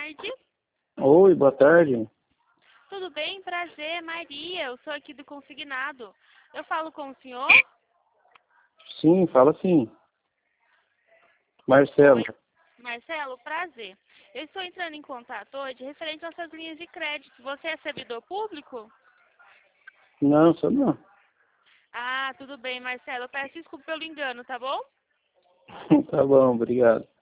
tarde. Oi, boa tarde. Tudo bem? Prazer, Maria. Eu sou aqui do Consignado. Eu falo com o senhor? Sim, fala sim. Marcelo. Oi, Marcelo, prazer. Eu estou entrando em contato hoje referente às suas linhas de crédito. Você é servidor público? Não, sou não. Ah, tudo bem, Marcelo. Eu peço desculpa pelo engano, tá bom? Tá bom, obrigado.